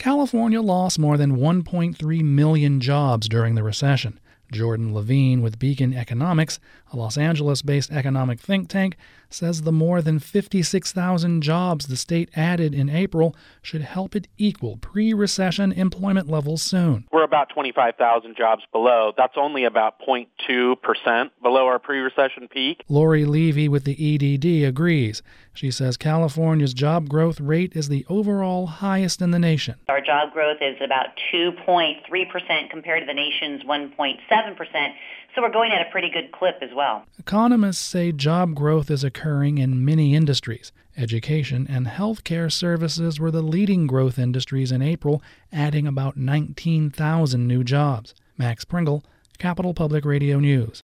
California lost more than 1.3 million jobs during the recession. Jordan Levine with Beacon Economics, a Los Angeles-based economic think tank, says the more than 56,000 jobs the state added in April should help it equal pre-recession employment levels soon. We're about 25,000 jobs below. That's only about 0.2% below our pre-recession peak. Lori Levy with the EDD agrees. She says California's job growth rate is the overall highest in the nation. Our job growth is about 2.3% compared to the nation's 1.7%, so we're going at a pretty good clip as well. Economists say job growth is occurring in many industries. Education and healthcare services were the leading growth industries in April, adding about 19,000 new jobs. Max Pringle, Capital Public Radio News.